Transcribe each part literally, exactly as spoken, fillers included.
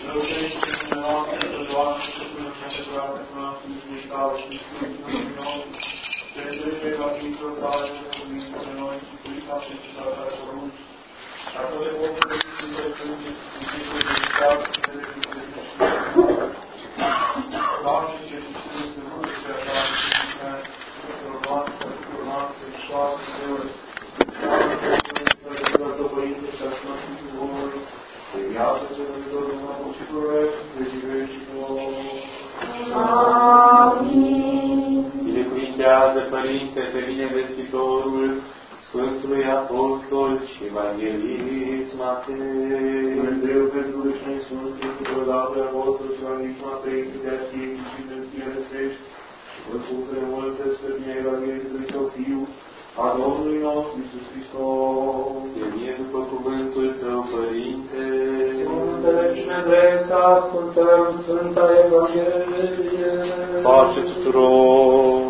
Binecuvintează, Părinte, pe binevestitorul Sfântului Apostol și Evanghelist Matei. Dumnezeu pentru veșnic Sfântul, Părădate Apostol și Evanghelist Matei, să te asiguri și să fie răsești și vă pune multe spre bine Evanghelistului Tău Fiu, a Domnului nostru Iisus Hristos. De mie după cuvântul Tău, Părinte. Înțelegime drept să ascultăm Sfânta Evanghelie. Pace tuturor!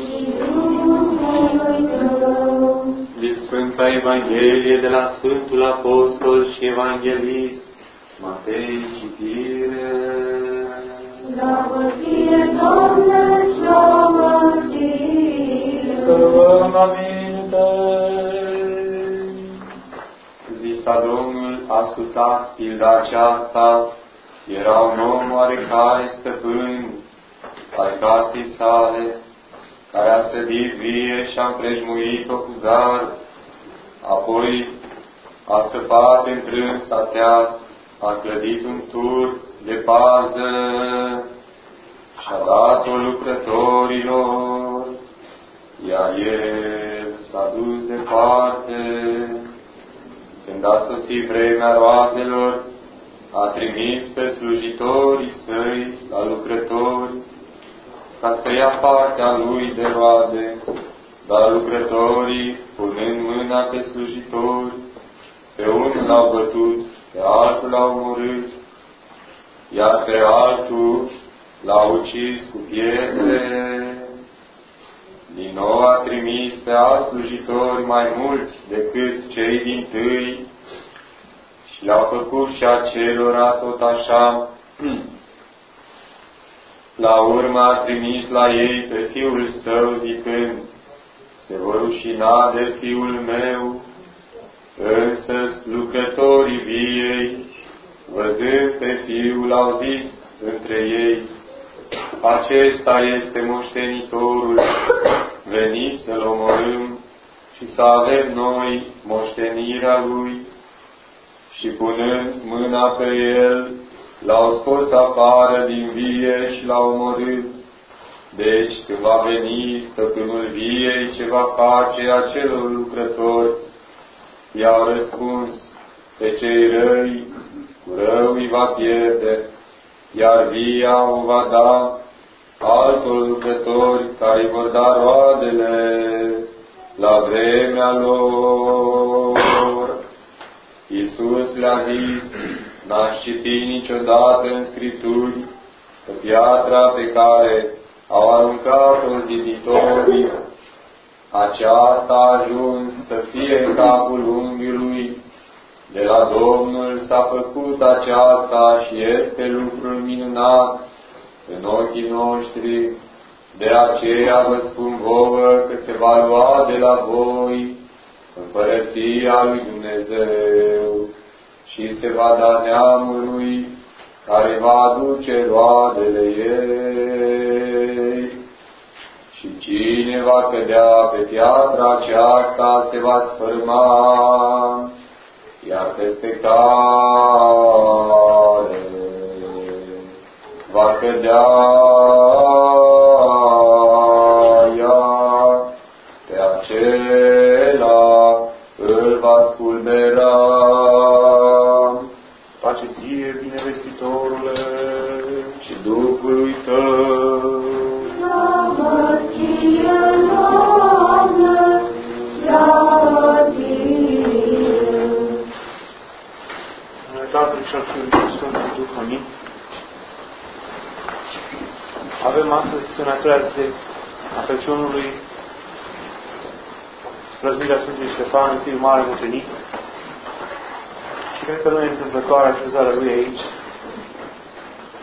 Din Sfânta Evanghelie de la Sfântul Apostol și Evanghelist Matei, citire. Slavă ție, Doamne, slavă ție! Să luăm aminte! Zisa Domnul, ascultați pilda aceasta. Era un om oarecare stăpân al casei sale, care a sădit vie și a împrejmuit-o cu gard, apoi a săpat întrânsa teas, a clădit un tur de pază și a dat-o lucrătorilor, iar el s-a dus departe. Când a sosit vremea roadelor, a trimis pe slujitorii săi la lucrători, ca să ia partea lui de roade, dar lucrătorii, punând mâna pe slujitori, pe unul l-au bătut, pe altul l-au omorât, iar pe altul l-au ucis cu pietre. Din nou a trimis pe alți slujitori mai mulți decât cei dintâi și le-au făcut și acelora tot așa. La urmă a trimis la ei pe fiul său, zicând: se vor rușina de fiul meu. Însă lucrătorii viei, văzând pe fiul, au zis între ei: acesta este moștenitorul, veniți să-l omorâm și să avem noi moștenirea lui. Și punând mâna pe el, l-au scos afară din vie și l-au omorât. Deci, când va veni stăpânul viei, ce va face acelor lucrători? I-au răspuns: pe cei răi, cu rău îi va pierde, iar via o va da altor lucrători care îi vor da roadele la vremea lor. Iisus le-a zis: n-ați citit niciodată în Scripturi că piatra pe care au aruncat-o ziditorii, aceasta a ajuns să fie în capul unghiului? De la Domnul s-a făcut aceasta și este lucrul minunat în ochii noștri. De aceea vă spun vouă că se va lua de la voi împărăția lui Dumnezeu și se va da neamului care va aduce roadele ei. Și cine va cădea pe piatra aceasta se va sfârma, iar peste care va cădea ea, pe acela îl va spulbera. Pace ție, binevestitorule, și Duhului tău. Slavă ție, Doamne, slavă ție. În Tatăl și al Fiului și Sfântul Duh, amin. Avem astăzi semnătura de a Crăciunului, plăzmirea Sfântului Ștefan, întâi mare mucenic. Și cred că nu e întâmplătoare așezarea lui aici.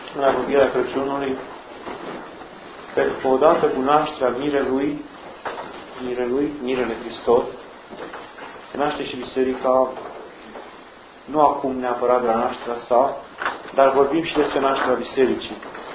în apropierea Crăciunului, că odată cu nașterea mirelui, mirelui, mirele Hristos, se naște și Biserica, nu acum neapărat de la nașterea sa, dar vorbim și despre nașterea Bisericii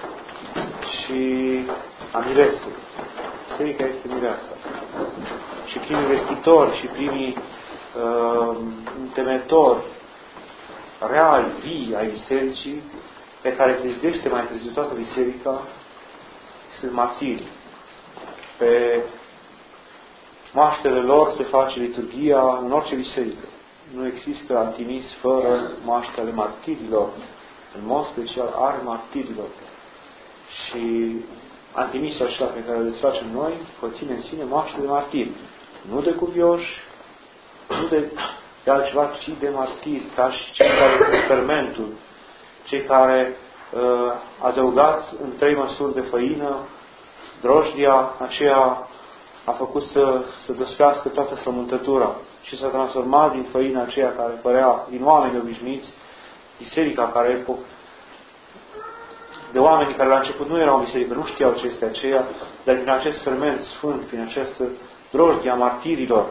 și a miresei. Biserica este mireasa. Și primii vestitori și primii uh, întemeitori reali, vii ai Bisericii, pe care se zidește mai târziu toată Biserica, sunt martiri. Pe maștele lor se face liturghia în orice biserică. Nu există antimis fără maștele martirilor, în mod special al martirilor. Și antimisul acela pe care îl desfacem noi, conține în sine maștele de martiri. Nu de cuvioși, nu de, de altceva, ci de martiri, ca și cei care sunt fermentul, cei care uh, adăugați în trei măsuri de făină, drojdia aceea a făcut să, să dospească toată frământătura și s-a transformat din făina aceea care părea din oameni obișnuiți, biserica care de oameni care la început nu erau în biserică, nu știau ce este aceea, dar prin acest ferment sfânt, prin această drojdie a martirilor,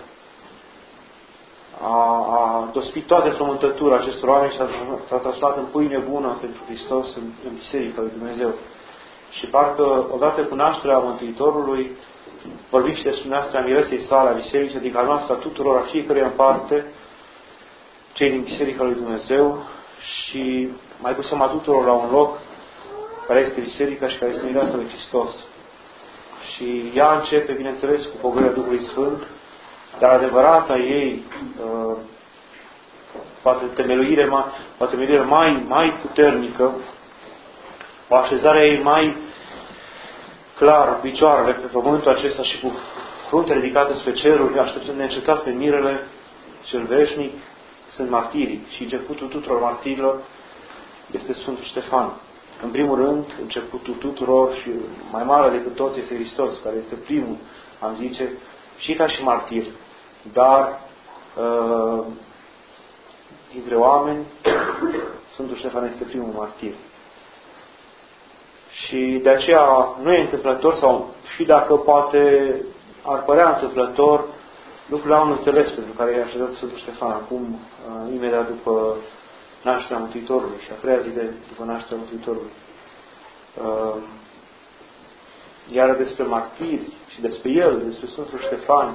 a, a dospit toată frământătura acestor oameni și s-a transformat în pâine bună pentru Hristos în, în biserica lui Dumnezeu. Și parcă, odată cu nașterea Mântuitorului, vorbim și despre nașterea miresei sale a bisericii, adică a noastră, a tuturor, a fiecăruia în parte, cei din biserica lui Dumnezeu și mai cu seama tuturor la un loc, care este biserica și care este mireasa lui Hristos. Și ea începe, bineînțeles, cu pogorârea Duhului Sfânt, dar adevărata ei, uh, poate temeluire mai, poate temeluire mai, mai puternică, o așezare ei mai clar, picioarele pe pământul acesta și cu frunte ridicată spre ceruri, așteptând neîncetat pe mirele cel veșnic, sunt martirii. Și începutul tuturor martirilor este Sfântul Ștefan. În primul rând, începutul tuturor și mai mare decât toți este Hristos, care este primul, am zice, și ca și martir. Dar, uh, dintre oameni, Sfântul Ștefan este primul martir. Și de aceea nu e întâmplător, sau și dacă poate ar părea întâmplător, lucrurile au un înțeles pentru care i-a așezat Sfântul Ștefan acum, uh, imediat după nașterea Mântuitorului și a treia zi de după nașterea Mântuitorului. Uh, iar despre martiri și despre el, despre Sfântul Ștefan,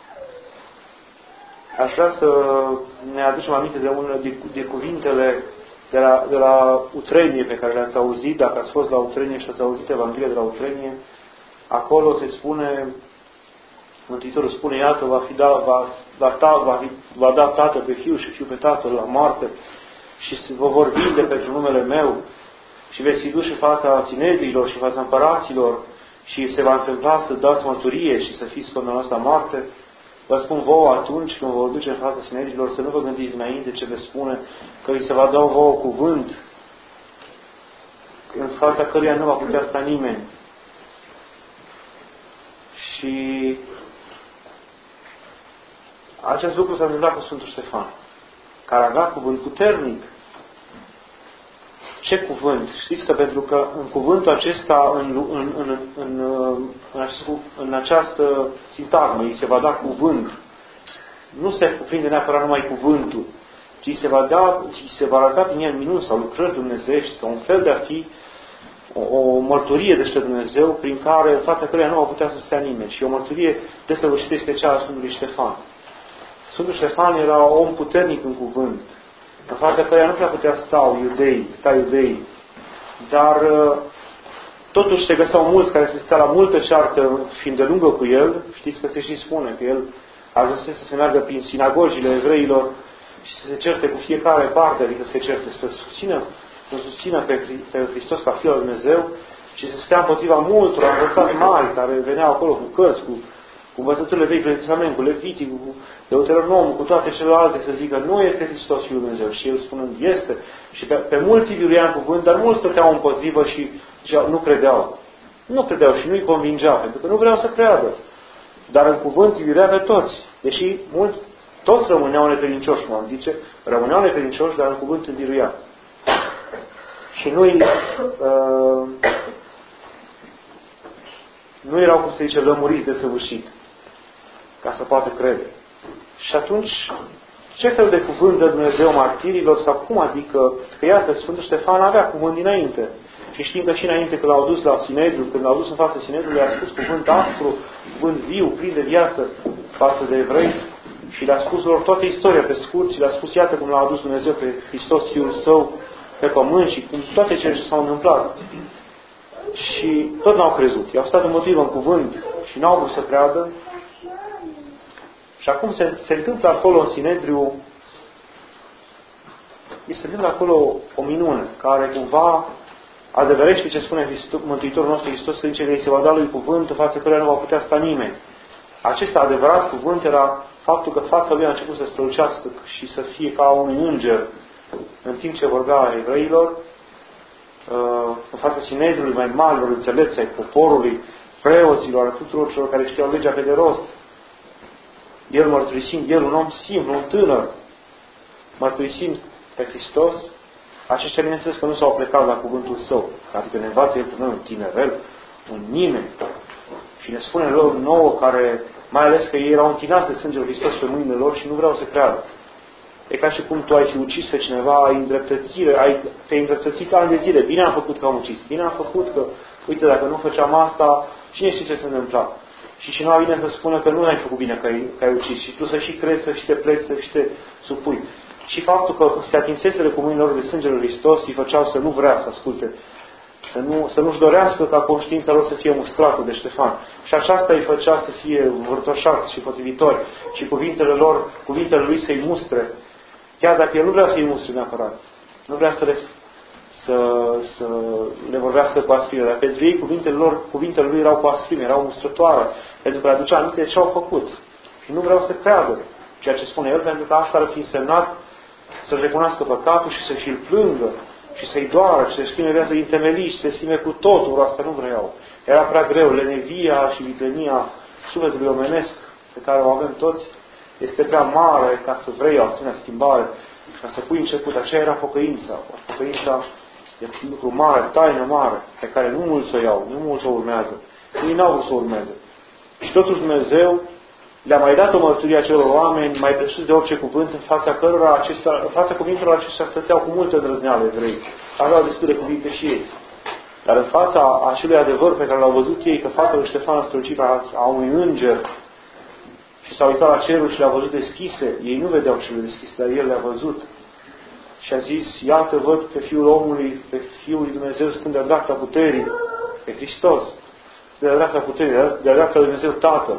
aș vrea să ne aducem aminte de unele de, de cuvintele de la, de la Utrenie pe care le-ați auzit, dacă ați fost la Utrenie și ați auzit Evanghelia de la Utrenie, acolo se spune, Mântuitorul spune, iată, va, fi da, va, va, ta, va, fi, va da Tatăl pe Fiul și Fiul pe Tatăl la moarte și vă vor vinde pentru numele meu și veți fi duși în fața ținedrilor și în fața împăraților și se va întâmpla să dați mărturie și să fiți condamnați la moarte. Vă spun vouă atunci când vă vor duce în fața ținedrilor să nu vă gândiți înainte ce veți spune, că vi se va da vouă cuvânt în fața căruia nu va putea sta nimeni. Și acest lucru s-a întâmplat cu Sfântul Ștefan, care avea cuvânt puternic. Ce cuvânt? Știți că pentru că în cuvântul acesta, în, în, în, în, în, acest, în această sintagmă, îi se va da cuvânt, nu se cuprinde neapărat numai cuvântul, ci se va da, ci se va arăta prin el minuni sau lucrări dumnezeiești, sau un fel de a fi o, o mărturie despre Dumnezeu, prin care, în fața căreia nu va putea să stea nimeni. Și o mărturie desăvârșită este cea a Sfântului Ștefan. Sfântul Ștefan era om puternic în cuvânt, în fața căreia nu prea putea sta iudei, sta iudei, dar totuși se găseau mulți care se stea la multă ceartă, fiind de lungă cu el. Știți că se și spune că el ajunsese să se meargă prin sinagogile evreilor și să se certe cu fiecare parte, adică să se certe, să susțină, să susțină pe, pe Hristos ca Fiul lui Dumnezeu și să stea împotriva multor învățați mari care veneau acolo cu cărți, cu cu învățăturile Vechiului Testament, cu Levitic, cu Deuteronomul, cu toate celelalte, să zică, nu este Hristos Fiul Dumnezeu. Și el spunând, este. Și pe, pe mulți îi viruia în cuvânt, dar mulți stăteau împotrivă și ziceau, nu credeau. Nu credeau și nu-i convingea, pentru că nu vreau să creadă. Dar în cuvânt îi viruia pe toți. Deși mulți, toți rămâneau necredincioși, cum am zice, rămâneau necredincioși, dar în cuvânt îi viruia. Și nu-i, uh, nu erau, cum se zice, lămuriți de săvârșit, ca să poată crede. Și atunci, ce fel de cuvânt dă Dumnezeu martirilor sau cum adică, că iată, Sfântul Ștefan avea cuvânt dinainte. Și știm că și înainte când l-au dus la Sinedriu, când l-au dus în fața Sinedriului, a spus cuvânt aspru, cuvânt viu, plin de viață față de evrei și le-a spus lor toată istoria pe scurt și le-a spus, iată cum l-a adus Dumnezeu pe Hristos, Fiul Său, pe pământ și cum toate cele ce s-au întâmplat. Și tot n-au crezut. I-au stat împotrivă în cuvânt și n-au vrut să creadă. Și acum se, se întâmplă acolo în Sinedriu, se întâmplă acolo o minune, care cumva adeverește ce spune Mântuitorul nostru Hristos, că zice că îi se va da lui cuvânt în fața căruia nu va putea sta nimeni. Acest adevărat cuvânt era faptul că fața lui a început să strălucească și să fie ca un înger în timp ce vorbea evreilor, în fața Sinedriului mai marilor înțelepți ai poporului, preoților, a tuturor celor care știau legea pe de rost. El mărturisind, el un om simplu, un tânăr, mărturisind pe Hristos, aceștia, bineînțeles, că nu s-au plecat la cuvântul Său. Adică ne învață El pe noi un tinerel, un nimeni. Și ne spune lor nouă, care, mai ales că ei erau întinați de sângele Hristos pe mâinile lor și nu vreau să creadă. E ca și cum tu ai fi ucis pe cineva, ai îndreptățire, ai, te-ai îndreptățit ani de zile. Bine am făcut că am ucis. Bine am făcut că, uite, dacă nu făceam asta, cine știe ce se întâmpla? Și cineva vine să spună că nu ai făcut bine că ai, că ai ucis. Și tu să și crezi, să și te pleci, să și te supui. Și faptul că se atinseseră cu mâinile lor de sângele lui Hristos îi făceau să nu vrea să asculte, să, nu, să nu-și dorească ca conștiința lor să fie mustrată de Ștefan. Și aceasta îi făcea să fie vârtoșați și potrivitori și cuvintele lor, cuvintele lui să-i mustre. Chiar dacă el nu vrea să-i mustre neapărat, nu vrea să le, să, să le vorbească cu asprime, dar pentru ei cuvintele lor, cuvintele lui erau cu asprime, erau mustrătoare, pentru că le aducea aminte de ce au făcut. Și nu vreau să creadă ceea ce spune el, pentru că asta ar fi însemnat să-și recunoască păcatul și să și-l plângă și să-i doară și să-și schimbe viața din temelii și să se schimbe cu totul. Asta nu vreau. Era prea greu. Lenevia și viclenia sufletului omenesc pe care o avem toți este prea mare ca să vrei o asemenea schimbare, ca să pui început. Aceea era pocăința. Pocăința e un lucru mare, taină mare, pe care nu mulți o iau, nu mulți o urmează. Ei n-au vrut să o urmeze. Și totuși Dumnezeu le-a mai dat o mărturie acelor oameni, mai presus de orice cuvânt, în fața cărora acestea, în fața cuvintelor acestea stăteau cu multă îndrăzneală evrei. Aveau destule cuvinte și ei. Dar în fața acelui adevăr pe care l-au văzut ei, că fata lui Ștefan a strălucit a unui înger și s-a uitat la cerul și le-a văzut deschise, ei nu vedeau cele deschise, dar el le-a văzut. Și a zis, iată, văd pe Fiul omului, pe Fiul lui Dumnezeu stând de-a dreapta puterii, pe Hristos, stând de-a dreapta puterii, de-a dreapta lui Dumnezeu Tatăl.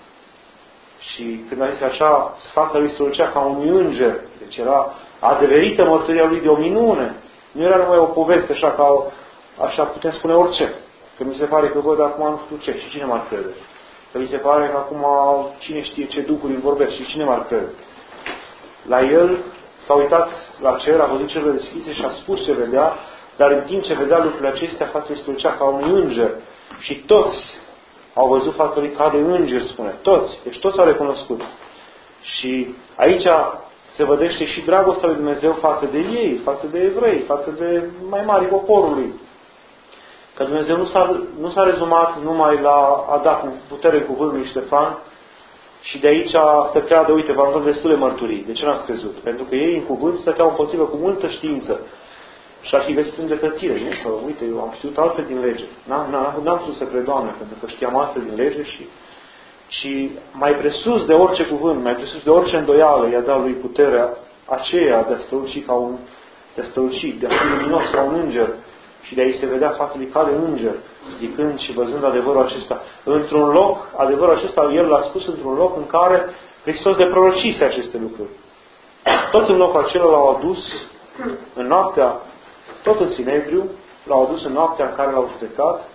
Și când a zis așa, sfata lui strălucea ca un înger. Deci era adeverită mărturia lui de o minune. Nu era numai o poveste așa, ca, așa putem spune orice. Că mi se pare că văd acum nu știu ce și cine m-ar crede. Că mi se pare că acum cine știe ce duhuri îmi vorbesc și cine m-ar crede. La el s-a uitat la cer, a văzut cele deschise și a spus ce vedea, dar în timp ce vedea lucrurile acestea, fața lui strălucea ca un înger. Și toți au văzut fața lui ca de înger, spune. Toți. Deci toți au recunoscut. Și aici se vedește și dragostea lui Dumnezeu față de ei, față de evrei, față de mai mari poporului. Că Dumnezeu nu s-a, nu s-a rezumat numai la a da cu putere cuvântul lui Ștefan și de aici să creadă, uite, v-am dat destule mărturii. De ce n-ați crezut? Pentru că ei în cuvânt stăteau împotrivă cu multă știință. Și ar fi găsit îndreptățire, nu? Că, uite, eu am știut altfel din lege. N-am, n-am, n-am putut să cred, Doamne, pentru că știam altfel din lege și, și mai presus de orice cuvânt, mai presus de orice îndoială, i-a dat lui puterea aceea de a străluci ca un, de a străluci, de a fi luminos ca un înger și de a-i se vedea fața lui ca de înger, zicând și văzând adevărul acesta. Într-un loc, adevărul acesta, el l-a spus într-un loc în care Hristos le prorocise aceste lucruri. Tot în locul acela l-au adus în noaptea, tot în Sinedriu, l-au adus în noaptea în care l-au judecat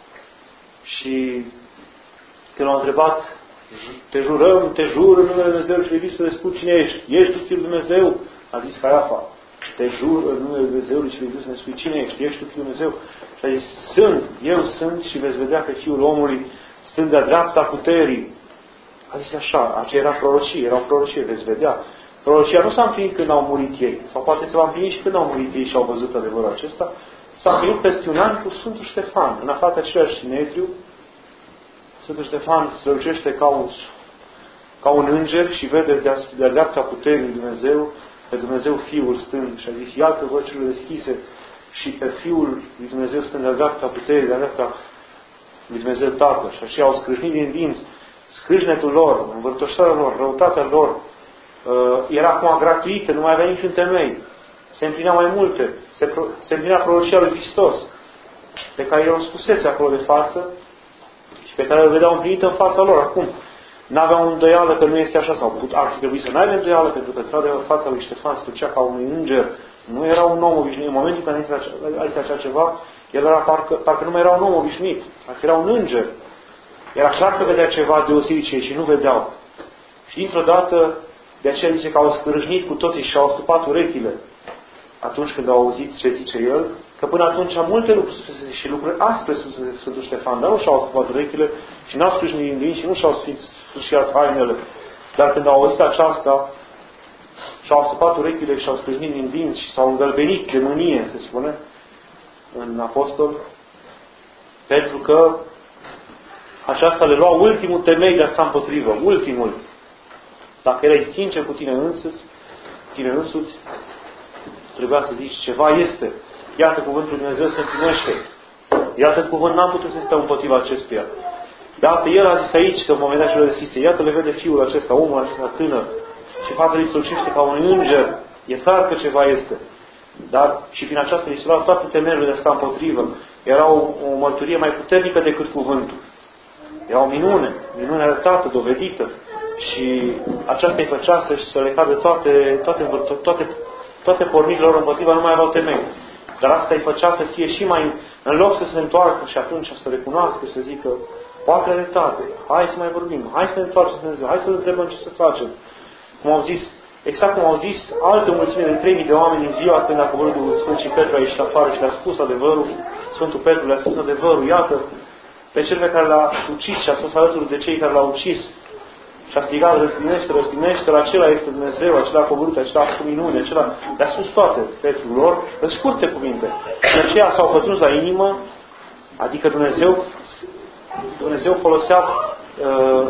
și când l-au întrebat, te jurăm, te jur în numele Dumnezeu și vei să le spun cine ești. Ești tu Fiul Dumnezeu? A zis Caiafa. Te jur în numele Dumnezeu și vei să ne spui cine ești. Ești tu Fiul Dumnezeu? Și a zis, sunt, eu sunt și veți vedea pe Fiul omului stând de-a dreapta puterii. A zis așa, aceea era prorocie, era o prorocie, veți vedea. Prorocia nu s-a împlinit când au murit ei, sau poate se va împlini și când au murit ei și au văzut adevărul acesta. S-a împlinit peste un an cu Sfântul Ștefan, în afara același Sinetriu. Sfântul Ștefan strălucește ca un, ca un înger și vede de-a dreapta puterii lui Dumnezeu, pe Dumnezeu Fiul stând și a zis, iată văcile deschise și pe Fiul lui Dumnezeu stând de-a dreapta puterii, de-a dreapta lui Dumnezeu Tatăl. Și așa au scrâșnit din dinți scrâșnetul lor, învârtoșarea lor, răutatea lor, uh, era acum gratuită, nu mai avea niciun temei. Se împlinea mai multe. Se, pro, se împlinea prorocia lui Hristos, pe care el o spusese acolo de față și pe care îl vedeau împlinită în fața lor. Acum, n-aveau îndoială că nu este așa, sau put, ar fi trebuit să n-aibă îndoială, pentru că într-adevăr fața lui Ștefan strălucea ca unui înger. Nu era un om obișnuit. În momentul în care a zis așa ceva, el era parcă, parcă nu mai era un om obișnuit, parcă era un înger. Era clar că vedea ceva deosebit ce și nu vedeau. Și dintr-o dată, de aceea zice că au scrâșnit cu toții și au stupat urechile atunci când au auzit ce zice el, că până atunci multe lucruri spuse și lucruri aspre spuse de Sfântul Ștefan, dar nu și-au stupat urechile și n-au scrâșnit din dinți și nu și-au sfârșit hainele. Dar când au auzit aceasta, și-au stupat urechile și au scrâșnit din dinți și s-au îngălbenit de mânie, se spune, în apostol, pentru că aceasta le lua ultimul temei de a sta împotrivă, ultimul. Dacă erai sincer cu tine însuți, tine însuți, trebuia să zici ceva este. Iată cuvântul Lui Dumnezeu se împlinește. Iată cuvânt, n-am putut să stau împotriva acestuia. Iată, el a zis aici că în momentul acela deschise, iată le vede fiul acesta, omul acesta tânăr și faptul îi strălucește ca un înger. E clar că ceva este. Dar și prin aceasta îi se luau toate temerile de a sta împotrivă. Era o, o mărturie mai puternică decât cuvântul. Era o minune, minune arătată, dovedită. Și aceasta îi făcea să, să le cadă toate, toate, toate, toate pornirile lor împotriva, nu mai aveau temei. Dar asta îi făcea să fie și mai, în loc să se întoarcă și atunci să recunoască și să zică, poate dreptate, hai să mai vorbim, hai să ne întoarcem Dumnezeu, hai să ne întrebăm ce să facem. Cum au zis, exact cum au zis alte mulțime de trei mii de oameni în ziua când a coborât Duhul Sfânt și Petru a ieșit afară și le-a spus adevărul, Sfântul Petru le-a spus adevărul, iată, pe cel pe care l-a ucis și a fost alături de cei care l-au ucis. Și a strigat, răstinește, răstinește, acela este Dumnezeu, acela a coborât, acela a făcut minune, acela le-a spus toate Petru lor, în scurte cuvinte. De aceea s-au pătruns la inimă, adică Dumnezeu, Dumnezeu folosea, uh,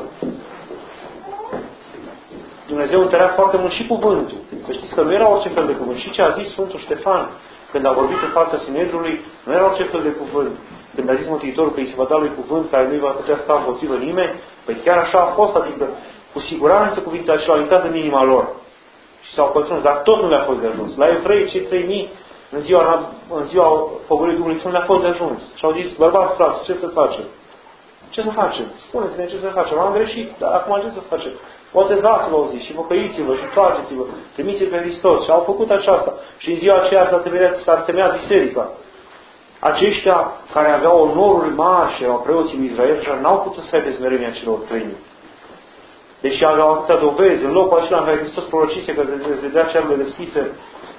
Dumnezeu întărea foarte mult și cuvântul. Să știți că nu era orice fel de cuvânt. Și ce a zis Sfântul Ștefan, când a vorbit în fața Sinedrului, nu era orice fel de cuvânt. Când a zis Mântuitorul că îi se va da lui cuvânt care nu-i va putea sta împotrivă nimeni, păi chiar așa a fost, adică cu siguranță cuvintele acelea au intrat în inima lor. Și s-au pătruns, dar tot nu le-a fost de ajuns. La evrei, cei trei mii, în ziua, în ziua pogorârii Duhului Sfânt, le-a fost de ajuns. Și au zis, bărbați, frați, ce să facem? Ce să facem? Spuneți-ne ce să facem. Am greșit, dar acum ce să facem? Botezați-vă, au zis, și pocăiți-vă, și faceți-vă, trimiți-l pe Hristos. Și au făcut aceasta. Și în ziua aceea s-a temeiat, s-a temeiat biserica. Aceștia care aveau onoruri mari și erau preoții lui Israel, și n-au putut să aibă smerenia celor trei mii. Deși aveau atâtea dovezi, în locul acela în care Hristos prorocise că se dea cerurile deschise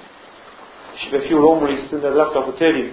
și pe Fiul omului stând de dreapta puterii,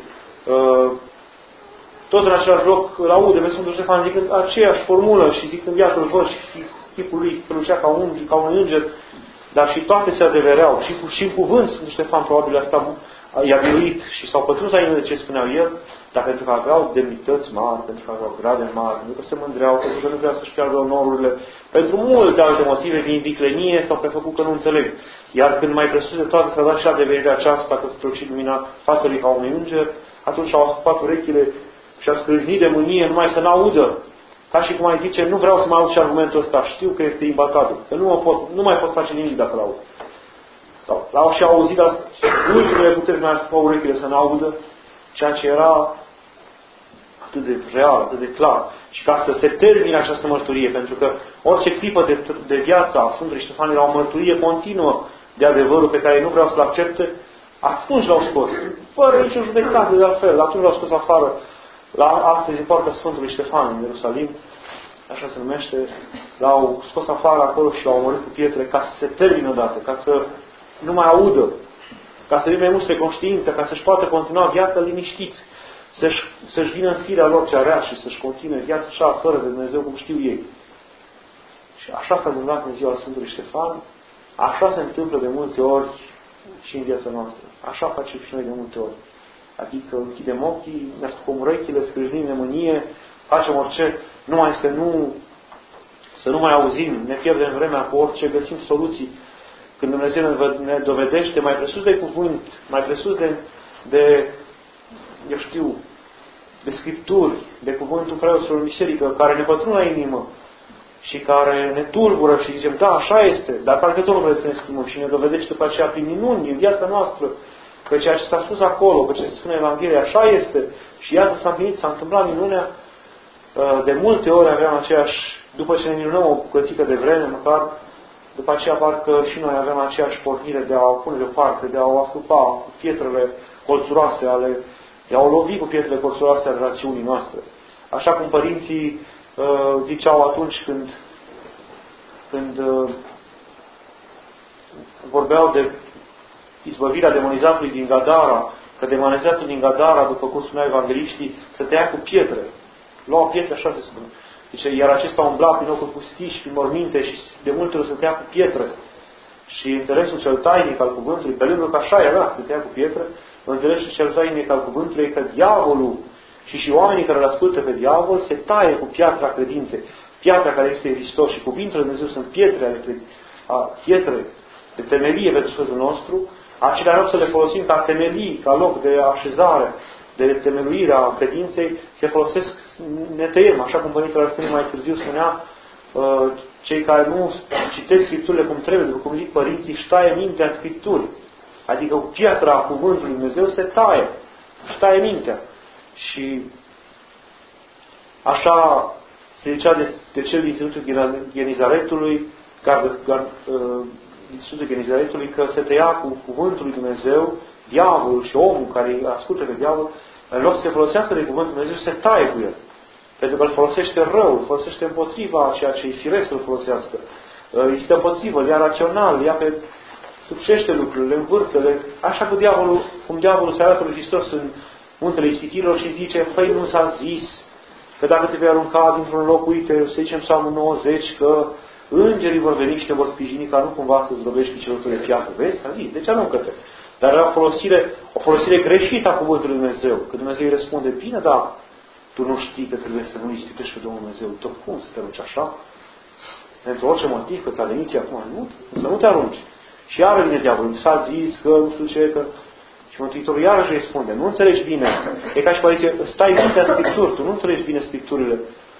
tot în același loc îl aude pe Sfântul Ștefan zicând aceeași formulă și zicând iată îl văd și chipul lui strălucea ca un, ca un înger, dar și toate se adevereau. Și, și în cuvânt Sfântul Ștefan probabil asta i-a biruit și s-au pătruns la inimă de ce spuneau el, dar pentru că aveau demnități mari, pentru că aveau grade mari, pentru că se mândreau, pentru că nu vreau să-și piardă onorurile, pentru multe alte motive, din viclenie sau prefăcut că nu înțeleg. Iar când mai presus de toate s-a dat și adeverirea aceasta că strălucit lumina fațului ca unui înger, atunci au ascultat urechile și a scrâșnit de mânie numai să n-audă. Ca și cum ai zice, nu vreau să mai aud și argumentul ăsta, știu că este imbatabil, că nu, mă pot, nu mai pot face nimic dacă l-aud. Sau l-au și auzit, dar ultimele puteri mi-a ascultat urechile să n-audă, ceea ce era atât de real, atât de clar. Și ca să se termine această mărturie, pentru că orice clipă de, de viață a Sfântului Ștefan era o mărturie continuă de adevărul pe care nu vreau să-l accepte, atunci l-au scos. Fără nicio judecată de altfel, atunci l-au scos afară. La astăzi, în poarta Sfântului Ștefan, în Ierusalim, așa se numește, l-au scos afară acolo și l-au omorât cu pietre ca să se termine odată, ca să nu mai audă, ca să vină mai multe conștiință, ca să-și poată continua viața liniștiți, să-și, să-și vină în firea lor cea rea și să-și continue viața așa, fără de Dumnezeu, cum știu ei. Și așa s-a întâmplat în ziua Sfântului Ștefan Așa se întâmplă de multe ori și în viața noastră. Așa facem și noi de multe ori. Adică închidem ochii, ne ascupăm urechile, scrâșnim de mânie, facem orice, numai să nu, să nu mai auzim, ne pierdem vremea cu orice, găsim soluții. Când Dumnezeu ne dovedește mai presus de cuvânt, mai presus de, de eu știu, de Scripturi, de cuvântul preoților în biserică, care ne pătrună la inimă și care ne tulbură și zicem, da, așa este, dar parcă tot nu vreți să ne schimbăm și ne dovedește după aceea prin minuni în viața noastră, că ceea ce s-a spus acolo, că ce se spune în Evanghelie, așa este și iată s-a împlinit, s-a întâmplat minunea. De multe ori aveam aceeași, după ce ne minunăm o bucățică de vreme, măcar, după aceea parcă și noi aveam aceeași pornire de a o pune deoparte, de a o astupa cu pietrele colțuroase ale, de a o lovi cu pietrele colțuroase ale rațiunii noastre. Așa cum părinții uh, ziceau atunci când, când uh, vorbeau de izbăvirea demonizatului din Gadara, că demonizatul din Gadara, după cum spunea evangeliștii, se tăia cu pietre. Lua pietre, așa se spune. Deci, iar acesta umbla prin locuri pustii și prin morminte și de multe ori se tăia cu pietre. Și înțelesul cel tainic al cuvântului, pe lângă că așa era, se tăia cu pietre, înțelesul cel tainic al cuvântului e că diavolul și și oamenii care îl ascultă pe diavol se taie cu piatra credinței. Piatra care este Hristos și cuvintele lui Dumnezeu sunt pietre, ale cred... a, pietre de temelie pentru Sfântul nostru, acelea nu să le folosim ca temelii, ca loc de așezare, de temeluire a credinței, se folosesc, ne tăiem, așa cum Părintele spune mai târziu, spunea, cei care nu citesc Scripturile cum trebuie, după cum zic părinții, își taie mintea în Scripturi. Adică piatra cuvântului Lui Dumnezeu se taie, își taie mintea. Și așa se zicea de, de cel din Institutul Genizaretului, Institutul Genizaretului, că se tăia cu cuvântul Lui Dumnezeu, diavolul și omul care ascultă pe diavol, în loc să se folosească de cuvântul Dumnezeu, se taie cu el. Pentru că îl folosește rău, îl folosește împotriva ceea ce e firesc să-l folosească. Este împotrivă, îl ia rațional, îl ia pe subcește lucrurile, învârte-le. Așa cu diavolul, cum diavolul se arată lui Hristos în muntele ispitirilor și zice, păi nu s-a zis că dacă te vei arunca dintr-un loc, uite, să zicem Psalmul nouăzeci, că îngerii vor veni și te vor sprijini ca nu cumva să zdrobești piciorul de piatră. Vezi? S-a zis. Deci aruncă-te. Dar era o folosire, o folosire greșită a cuvântului Lui Dumnezeu. Că Dumnezeu îi răspunde, bine, dar tu nu știi că trebuie să nu ispitești pe Domnul Dumnezeu. Tot cum să te arunci așa? Pentru orice motiv, că ți-a venit ție acum, nu, să nu te arunci. Și iară vine diavolul. S-a zis că, nu știu ce, că... Și Mântuitorul iarăși răspunde, nu înțelegi bine. E ca și cum zice, stai mintea în Scripturi, tu nu înțelegi bine Scripturile.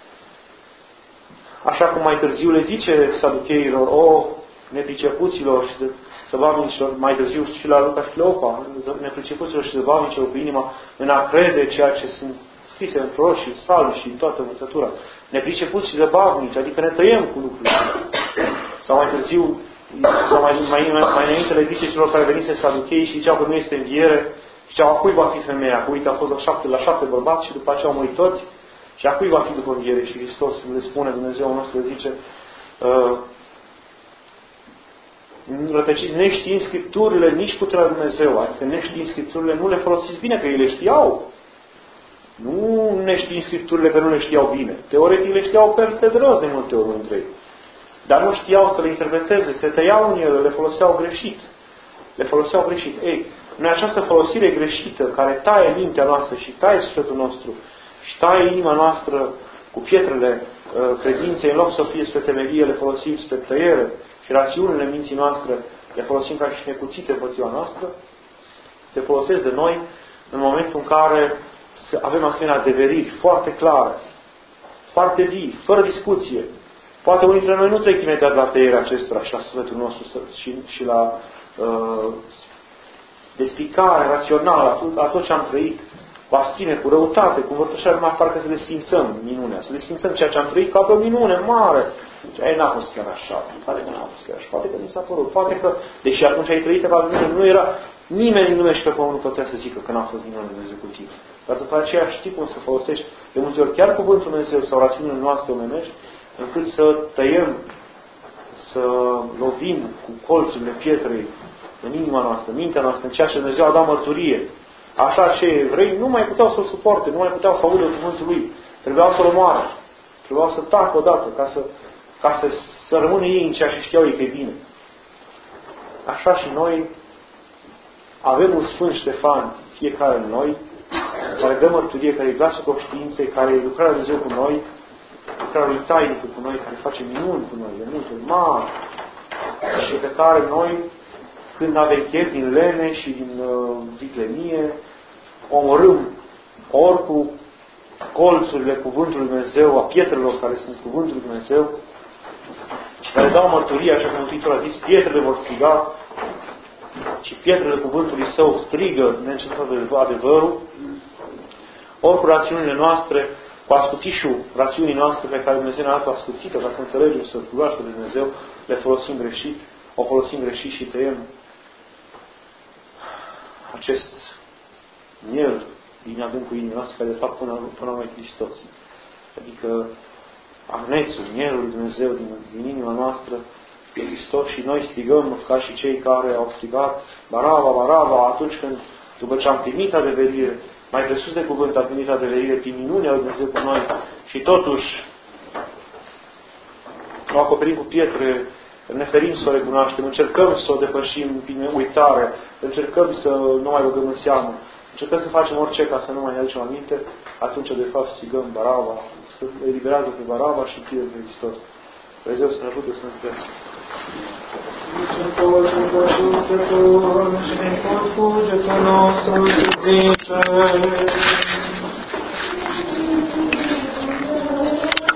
Așa cum mai târziu le zice saducheilor, o, nepricepuților și zăbavnicilor, mai târziu și la Luca și Cleopa, nepricepuților și zăbavnicilor cu inima în a crede ceea ce sunt scrise în proroci și în salmi și în toată învățătura. Nepricepuți și zăbavnici, adică ne tăiem cu lucrurile. Sau mai târziu, sau mai, mai, mai înainte le zice celor care venise saducheii și ziceau că nu este înviere, ziceau, a cui va fi femeia? Că uite, a fost la șapte, la șapte bărbați și după aceea au murit toți. Și a cui va fi după înviere? Și Hristos le spune, Dumnezeu nostru le zice, uh, rătăciți neștiind Scripturile nici puterea Lui Dumnezeu. Adică neștiind Scripturile nu le folosiți bine, că ei le știau. Nu neștiind Scripturile că nu le știau bine. Teoretic le știau pe de rost de multe ori între ei. Dar nu știau să le interpreteze, se tăiau în ele, le foloseau greșit. Le foloseau greșit. Ei, noi această folosire greșită, care taie mintea noastră și taie sufletul nostru, și taie inima noastră cu pietrele uh, credinței, în loc să fie spre temelie, le folosim spre tăiere și rațiunile minții noastre le folosim ca și necuțite împotriva noastră, se folosesc de noi în momentul în care avem asemenea adeveriri foarte clare, foarte vii, fără discuție. Poate unii dintre noi nu trec imediat la tăierea acestora și la sufletul nostru și, și la uh, despicare rațională a tot ce am trăit. Va spune cu răutate, cu învărtășare, mai parcă să le sfințăm minunea, să le sfințăm ceea ce am trăit ca pe o minune mare. Deci, aia n-a fost chiar așa. Poate că n-a fost chiar așa. Poate că nu s-a părut. Poate că, deși atunci ai trăit ca minune, nu era nimeni în lume și pe pământ nu putea să zică că n-a fost minune Dumnezeu cu tine. Dar după aceea știi cum să folosești de multe ori chiar cuvântul Dumnezeu sau rațiunile noastre omenești, încât să tăiem, să lovim cu colțurile pietrei în inima noastră, mintea noastră, în ceea ce Dumnezeu a dat mărturie. Așa ce evrei nu mai puteau să-l suporte, nu mai puteau să audă cuvântul lui. Trebuiau să-l omoare. Trebuiau să tacă odată ca să, ca să, să rămână ei în ceea ce știau ei că e bine. așa și noi avem un Sfânt Ștefan, fiecare în noi, care dă mărturie, care e glasul conștiinței, care e lucrarea de Dumnezeu cu noi, lucrarea lui tainică cu noi, care face minuni cu noi, de multe mari, și pe care noi, când avem chef din lene și din uh, viclenie, omorâm ori cu colțurile Cuvântului Dumnezeu, a pietrelor care sunt Cuvântul Lui Dumnezeu, și care dau mărturie, așa cum Mântuitorul a zis, pietrele vor striga, și pietrele Cuvântului Său strigă neîncetat de adevărul, ori cu rațiunile noastre, cu ascuțișul rațiunii noastre pe care Dumnezeu ne-a dat-o ascuțită, ca să înțelegem, să cunoaștem de Dumnezeu, le folosim greșit, o folosim greșit și tăiem acest miel din adâncul inimii noastre, care de fapt până, până la noi Hristos. Adică amnețul, mielul lui Dumnezeu din, din inima noastră e Hristos și noi strigăm ca și cei care au strigat Baraba, Baraba, atunci când, după ce am primit adeverire, mai presus de cuvânt am primit adeverire prin minunea lui Dumnezeu cu noi și totuși o acoperim cu pietre, ne ferim să o recunoaștem, încercăm să o depășim prin uitare, încercăm să nu mai băgăm în seamă, încercăm să facem orice ca să nu mai ne aducem aminte, atunci de fapt strigăm Baraba, să eliberează pe Baraba și pierde pe Hristos. Dumnezeu să ne ajute să ne zbreți. Și din tot cugetul nostru să zice